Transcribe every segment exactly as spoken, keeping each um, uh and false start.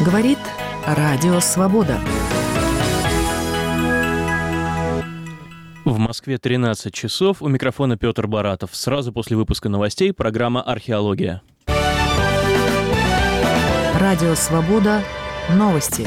Говорит Радио Свобода. В Москве тринадцать часов. У микрофона Петр Баратов. Сразу после выпуска новостей программа «Археология». Радио Свобода. Новости.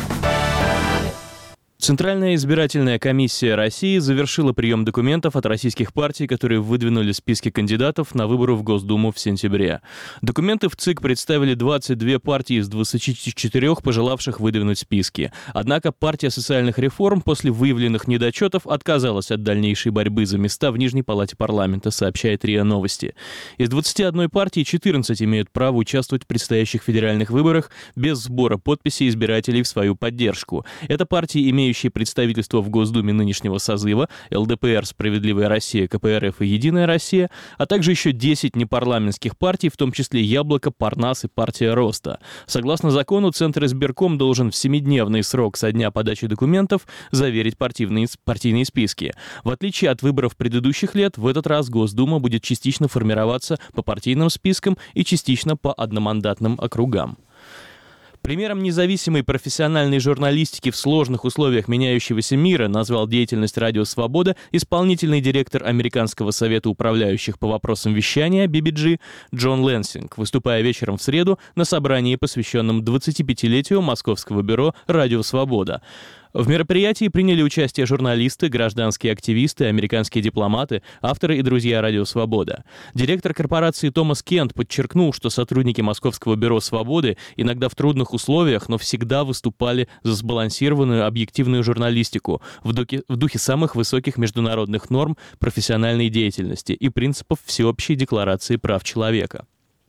Центральная избирательная комиссия России завершила прием документов от российских партий, которые выдвинули списки кандидатов на выборы в Госдуму в сентябре. Документы в ЦИК представили двадцать две партии из двадцати четырёх, пожелавших выдвинуть списки. Однако партия социальных реформ после выявленных недочетов отказалась от дальнейшей борьбы за места в Нижней палате парламента, сообщает РИА Новости. Из двадцати одной партии четырнадцать имеют право участвовать в предстоящих федеральных выборах без сбора подписей избирателей в свою поддержку. Это партии, имеющие представительство в Госдуме нынешнего созыва, эл дэ пэ эр, «Справедливая Россия», ка пэ эр эф и «Единая Россия», а также еще десять непарламентских партий, в том числе «Яблоко», «Парнас» и «Партия Роста». Согласно закону, Центр избирком должен в семидневный срок со дня подачи документов заверить партийные, партийные списки. В отличие от выборов предыдущих лет, в этот раз Госдума будет частично формироваться по партийным спискам и частично по одномандатным округам. Примером независимой профессиональной журналистики в сложных условиях меняющегося мира назвал деятельность «Радио Свобода» исполнительный директор Американского совета управляющих по вопросам вещания би би джи Джон Лэнсинг, выступая вечером в среду на собрании, посвященном двадцатипятилетию московского бюро «Радио Свобода». В мероприятии приняли участие журналисты, гражданские активисты, американские дипломаты, авторы и друзья «Радио Свобода». Директор корпорации Томас Кент подчеркнул, что сотрудники Московского бюро «Свободы» иногда в трудных условиях, но всегда выступали за сбалансированную объективную журналистику в духе, в духе самых высоких международных норм профессиональной деятельности и принципов Всеобщей декларации прав человека.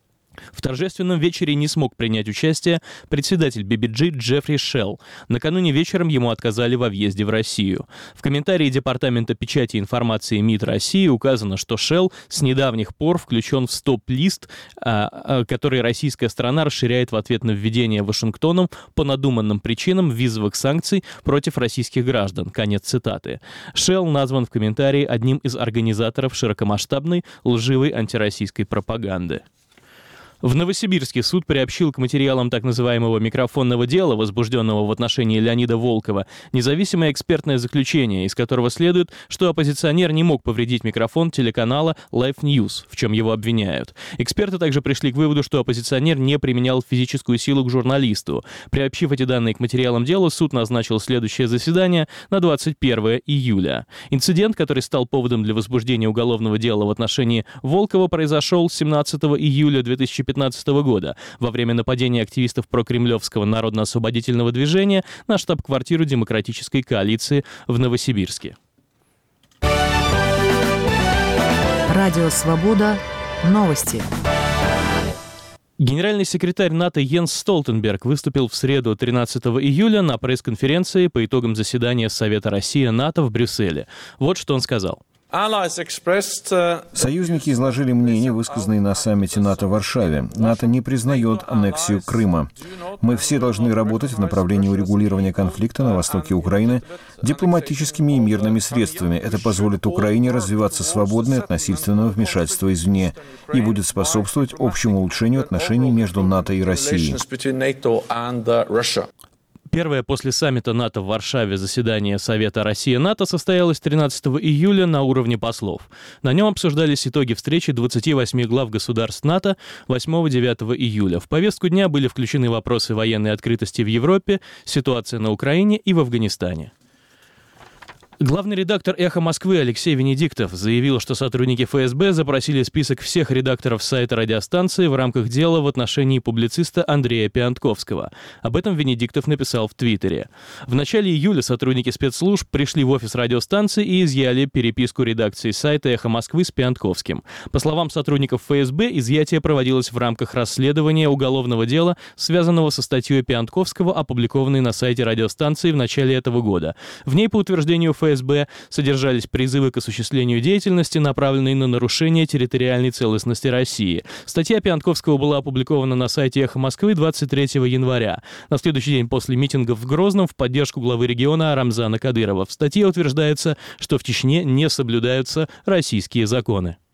В торжественном вечере не смог принять участие председатель би би джи Джеффри Шелл. Накануне вечером ему отказали во въезде в Россию. В комментарии Департамента печати и информации МИД России указано, что Шелл с недавних пор включен в стоп-лист, который российская сторона расширяет в ответ на введение Вашингтоном по надуманным причинам визовых санкций против российских граждан. Конец цитаты. Шелл назван в комментарии одним из организаторов широкомасштабной лживой антироссийской пропаганды. В Новосибирске суд приобщил к материалам так называемого микрофонного дела, возбужденного в отношении Леонида Волкова, независимое экспертное заключение, из которого следует, что оппозиционер не мог повредить микрофон телеканала Life News, в чем его обвиняют. Эксперты также пришли к выводу, что оппозиционер не применял физическую силу к журналисту. Приобщив эти данные к материалам дела, суд назначил следующее заседание на двадцать первое июля. Инцидент, который стал поводом для возбуждения уголовного дела в отношении Волкова, произошел семнадцатого июля две тысячи пятнадцатого года во время нападения активистов прокремлевского народно-освободительного движения на штаб-квартиру Демократической коалиции в Новосибирске. Радио Свобода. Новости. Генеральный секретарь НАТО Йенс Столтенберг выступил в среду тринадцатого июля на пресс-конференции по итогам заседания Совета Россия-НАТО в Брюсселе. Вот что он сказал. Союзники изложили мнение, высказанное на саммите НАТО в Варшаве. НАТО не признает аннексию Крыма. Мы все должны работать в направлении урегулирования конфликта на востоке Украины дипломатическими и мирными средствами. Это позволит Украине развиваться свободно от насильственного вмешательства извне и будет способствовать общему улучшению отношений между НАТО и Россией. Первое после саммита НАТО в Варшаве заседание Совета Россия-НАТО состоялось тринадцатого июля на уровне послов. На нем обсуждались итоги встречи двадцати восьми глав государств НАТО восьмого-девятого июля. В повестку дня были включены вопросы военной открытости в Европе, ситуация на Украине и в Афганистане. Главный редактор «Эхо Москвы» Алексей Венедиктов заявил, что сотрудники эф эс бэ запросили список всех редакторов сайта радиостанции в рамках дела в отношении публициста Андрея Пиантковского. Об этом Венедиктов написал в Твиттере. В начале июля сотрудники спецслужб пришли в офис радиостанции и изъяли переписку редакции сайта «Эхо Москвы» с Пиантковским. По словам сотрудников эф эс бэ, изъятие проводилось в рамках расследования уголовного дела, связанного со статьей Пиантковского, опубликованной на сайте радиостанции в начале этого года. В ней, по утверждению эф эс бэ, содержались призывы к осуществлению деятельности, направленные на нарушение территориальной целостности России. Статья Пиантковского была опубликована на сайте «Эхо Москвы» двадцать третьего января, на следующий день после митингов в Грозном в поддержку главы региона Рамзана Кадырова. В статье утверждается, что в Чечне не соблюдаются российские законы.